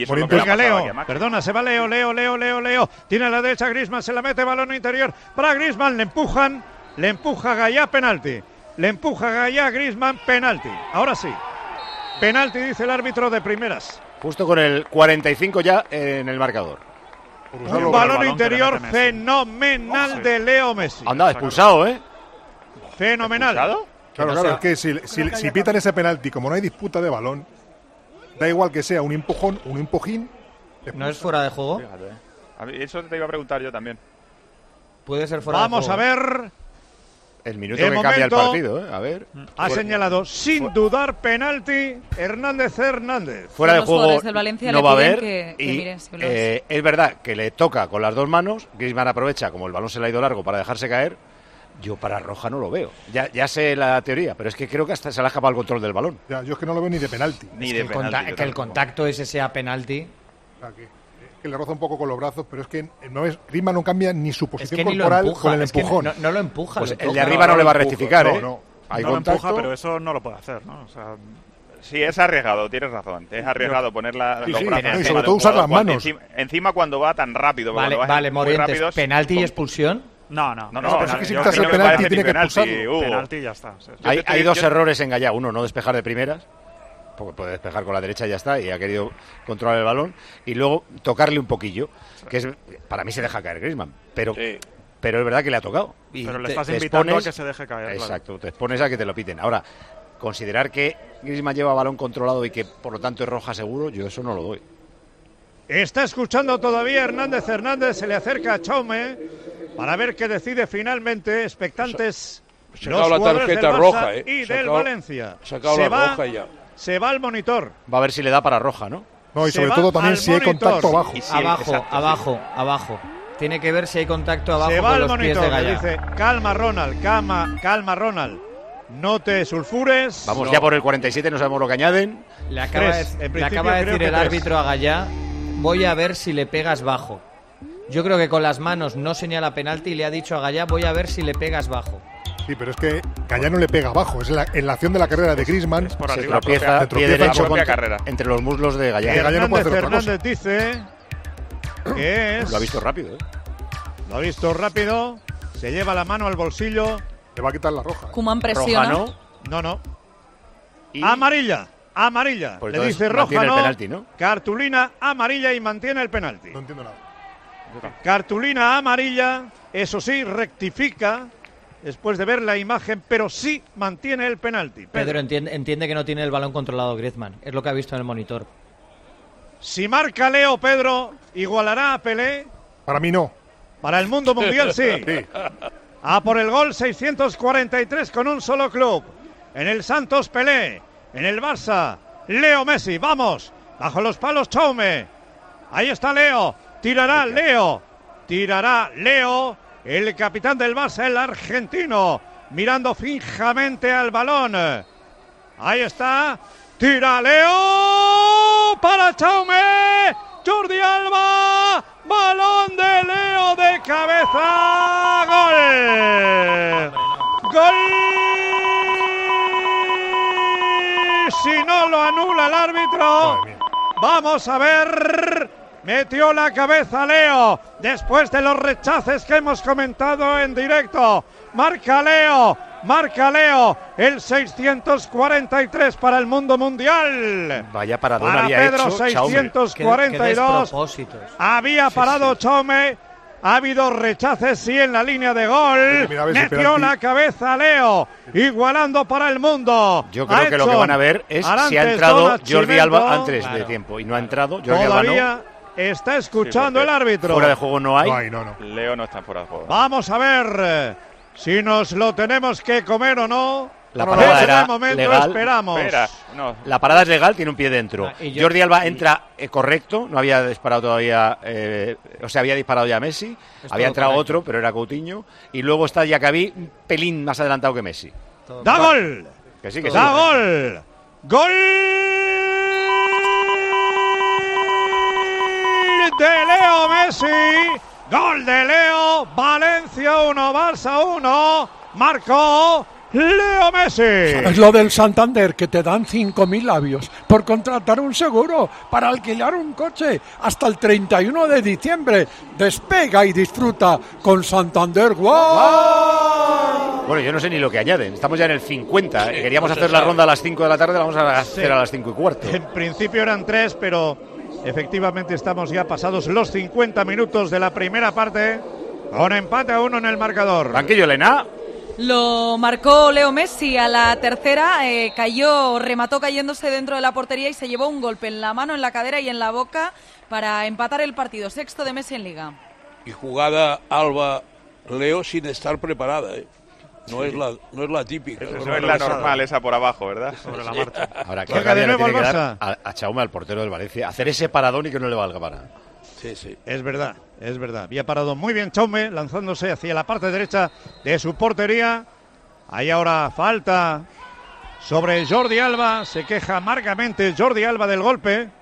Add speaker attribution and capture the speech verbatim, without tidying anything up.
Speaker 1: Venga, Leo, perdona, se va Leo, Leo, Leo, Leo, Leo. Tiene a la derecha Griezmann, se la mete, balón interior para Griezmann, le empujan, le empuja Gallá, penalti. Le empuja Gallá, Griezmann, penalti. Ahora sí, penalti, dice el árbitro de primeras.
Speaker 2: Justo con el cuarenta y cinco ya en el marcador.
Speaker 1: Un balón, balón interior fenomenal de Leo Messi.
Speaker 2: Anda, expulsado, ¿eh?
Speaker 1: Fenomenal.
Speaker 3: Claro, claro, es que si, si, si pitan ese penalti, como no hay disputa de balón, da igual que sea un empujón, un empujín.
Speaker 4: ¿No es fuera de juego?
Speaker 5: Fíjate. A mí eso te iba a preguntar yo también.
Speaker 4: Puede ser fuera
Speaker 1: Vamos
Speaker 4: de juego.
Speaker 1: Vamos a ver.
Speaker 2: El minuto que momento, cambia el partido, ¿eh? A ver.
Speaker 1: Ha fuera. señalado sin fuera. dudar penalti Hernández Hernández.
Speaker 2: Fuera de juego no va a haber.
Speaker 6: Que,
Speaker 2: y,
Speaker 6: que miren, si
Speaker 2: eh, es verdad que le toca con las dos manos. Griezmann aprovecha, como el balón se le ha ido largo, para dejarse caer. Yo para roja no lo veo. Ya, ya sé la teoría, pero es que creo que hasta se le ha escapado el control del balón.
Speaker 3: Ya, yo es que no lo veo ni de penalti.
Speaker 4: Ni es de que, penalti, el, conta- que el contacto ese sea penalti.
Speaker 3: O sea, que, que le roza un poco con los brazos, pero es que no es, Griezmann no cambia ni su posición
Speaker 4: es que
Speaker 3: corporal
Speaker 4: empuja,
Speaker 3: con el
Speaker 4: es
Speaker 3: empujón.
Speaker 4: Que no, no lo empuja.
Speaker 2: Pues
Speaker 4: lo
Speaker 2: el de arriba no, no le va a rectificar, ¿eh?
Speaker 3: No, no.
Speaker 5: Hay no contacto, lo empuja, pero eso no lo puede hacer, ¿no? O sea, sí, es arriesgado, tienes razón. Es arriesgado poner la,
Speaker 3: sí,
Speaker 5: los
Speaker 3: sí,
Speaker 5: brazos
Speaker 3: y sobre todo usar las manos.
Speaker 5: Encima, encima cuando va tan rápido.
Speaker 4: Vale, vale, Morientes, ¿penalti y expulsión?
Speaker 5: No, no,
Speaker 3: no, no, no, es que si quitas el penalti tiene que expulsarlo.
Speaker 5: Penalti y ya está. O sea,
Speaker 2: hay
Speaker 5: yo,
Speaker 2: hay
Speaker 5: yo,
Speaker 2: dos
Speaker 5: yo,
Speaker 2: errores en Gallá. Uno, no despejar de primeras, porque puede despejar con la derecha y ya está, y ha querido controlar el balón. Y luego tocarle un poquillo, que es para mí se deja caer Griezmann, pero sí. pero es verdad que le ha tocado. Y
Speaker 5: pero le
Speaker 2: te,
Speaker 5: estás
Speaker 2: te
Speaker 5: invitando
Speaker 2: expones,
Speaker 5: a que se deje caer.
Speaker 2: Exacto,
Speaker 5: claro.
Speaker 2: te expones a que te lo piten. Ahora, considerar que Griezmann lleva balón controlado y que por lo tanto es roja seguro, yo eso no lo doy.
Speaker 1: Está escuchando todavía Hernández Hernández, se le acerca a Chaume para ver qué decide finalmente, expectantes
Speaker 7: se
Speaker 1: los
Speaker 7: la
Speaker 1: jugadores
Speaker 7: tarjeta
Speaker 1: del Barça
Speaker 7: roja, ¿eh?
Speaker 1: y
Speaker 7: se
Speaker 1: del
Speaker 7: acabó,
Speaker 1: Valencia.
Speaker 7: Se acabó
Speaker 1: se
Speaker 7: la
Speaker 1: va,
Speaker 7: roja ya.
Speaker 1: Se va al monitor.
Speaker 2: Va a ver si le da para roja, ¿no?
Speaker 3: No, y
Speaker 1: se
Speaker 3: sobre todo también si hay contacto abajo.
Speaker 4: Si abajo, exacto, abajo, sí. abajo. Tiene que ver si hay contacto abajo
Speaker 1: se va
Speaker 4: con
Speaker 1: al
Speaker 4: los
Speaker 1: monitor,
Speaker 4: pies de Gallá.
Speaker 1: dice, calma Ronald, calma, calma Ronald. No te sulfures.
Speaker 2: Vamos
Speaker 1: no.
Speaker 2: ya por el cuarenta y siete, no sabemos lo que añaden.
Speaker 4: Le acaba
Speaker 1: tres,
Speaker 4: de, le acaba de decir el tres. árbitro a Gallá, voy a ver si le pegas bajo. Yo creo que con las manos no señala penalti y le ha dicho a Gallá, voy a ver si le pegas bajo.
Speaker 3: Sí, pero es que Gallá no le pega abajo. Es la, en la acción de la carrera de Griezmann.
Speaker 5: Es por
Speaker 2: se
Speaker 5: arriba,
Speaker 2: tropieza,
Speaker 5: se
Speaker 2: tropieza pie derecho contra, carrera. entre los muslos de Gallá.
Speaker 3: Gallá no puede hacer otra cosa.
Speaker 1: Hernández dice que es...
Speaker 2: Lo ha visto rápido, ¿eh?
Speaker 1: Lo ha visto rápido. Se lleva la mano al bolsillo.
Speaker 3: Le va a quitar la roja. ¿eh?
Speaker 6: Koeman presiona.
Speaker 2: Roja,
Speaker 1: ¿no? No, no.
Speaker 2: Y...
Speaker 1: Amarilla. Amarilla.
Speaker 2: Pues
Speaker 1: le dice roja, no.
Speaker 2: Penalti, ¿no?
Speaker 1: Cartulina amarilla y mantiene el penalti.
Speaker 3: No entiendo nada.
Speaker 1: Cartulina amarilla, eso sí, rectifica después de ver la imagen, pero sí mantiene el penalti.
Speaker 4: Pedro, Pedro entiende, entiende que no tiene el balón controlado Griezmann, es lo que ha visto en el monitor.
Speaker 1: Si marca Leo, Pedro, ¿igualará a Pelé?
Speaker 3: Para mí no.
Speaker 1: Para el mundo mundial sí.
Speaker 3: sí.
Speaker 1: A por el gol seiscientos cuarenta y tres con un solo club. En el Santos Pelé, en el Barça Leo Messi, vamos, bajo los palos Chaume. Ahí está Leo. Tirará Leo, tirará Leo, el capitán del Barça, el argentino, mirando fijamente al balón. Ahí está, tira Leo para Chaume, Jordi Alba, balón de Leo de cabeza, gol, gol. Si no lo anula el árbitro, vamos a ver. Metió la cabeza Leo después de los rechaces que hemos comentado en directo. Marca Leo, marca Leo el seiscientos cuarenta y tres para el mundo mundial.
Speaker 2: Vaya paradón
Speaker 1: para
Speaker 2: había
Speaker 1: Pedro
Speaker 2: hecho
Speaker 1: seiscientos cuarenta y dos. Había parado sí, sí. Chaume. Ha habido rechaces, sí, en la línea de gol. Mira, metió la cabeza Leo, igualando para el mundo.
Speaker 2: Yo creo que lo que van a ver es si ha entrado Jordi Alba antes claro. de tiempo. Y no ha entrado Jordi
Speaker 1: Todavía
Speaker 2: Alba, no.
Speaker 1: Está escuchando sí, el árbitro.
Speaker 2: Fuera de juego no hay.
Speaker 3: No hay, no, no.
Speaker 5: Leo no está fuera de juego.
Speaker 1: Vamos a ver si nos lo tenemos que comer o no.
Speaker 2: La parada
Speaker 1: en
Speaker 2: era
Speaker 1: el momento
Speaker 2: legal.
Speaker 1: Esperamos.
Speaker 5: Espera, no.
Speaker 2: La parada es legal, tiene un pie dentro. Ah, yo, Jordi Alba
Speaker 4: y,
Speaker 2: entra eh, correcto, no había disparado todavía, eh, o sea, había disparado ya Messi, había entrado correcto. Otro, pero era Coutinho, y luego está Diacabí un pelín más adelantado que Messi.
Speaker 1: Todo ¡Da gol!
Speaker 2: Que sí, que
Speaker 1: ¡Da
Speaker 2: sí.
Speaker 1: gol! ¡Gol! De Leo Messi, gol de Leo, Valencia uno, Barça uno, marcó Leo Messi.
Speaker 6: Es lo del Santander, que te dan cinco mil labios por contratar un seguro para alquilar un coche hasta el treinta y uno de diciembre. Despega y disfruta con Santander. ¡Wow!
Speaker 2: Bueno, yo no sé ni lo que añaden. Estamos ya en el cincuenta. Sí, queríamos no hacer la ronda a las cinco de la tarde, la vamos a hacer sí. a las cinco y cuarto.
Speaker 1: En principio eran tres, pero efectivamente estamos ya pasados los cincuenta minutos de la primera parte. Con empate a uno en el marcador.
Speaker 2: Banquillo, Elena.
Speaker 7: Lo marcó Leo Messi a la tercera, eh, cayó, remató cayéndose dentro de la portería y se llevó un golpe en la mano, en la cadera y en la boca para empatar el partido. Sexto de Messi en Liga.
Speaker 8: Y jugada Alba-Leo sin estar preparada, ¿eh? No, sí. es la, no es la típica.
Speaker 5: Eso no es la normal, esa por abajo, ¿verdad? Sobre la marcha.
Speaker 2: Ahora, que de nuevo tiene que dar a, a Chaume, al portero del Valencia, hacer ese paradón y que no le valga para nada.
Speaker 1: Sí, sí. Es verdad, es verdad. Había parado muy bien Chaume, lanzándose hacia la parte derecha de su portería. Hay ahora falta sobre Jordi Alba. Se queja amargamente Jordi Alba del golpe.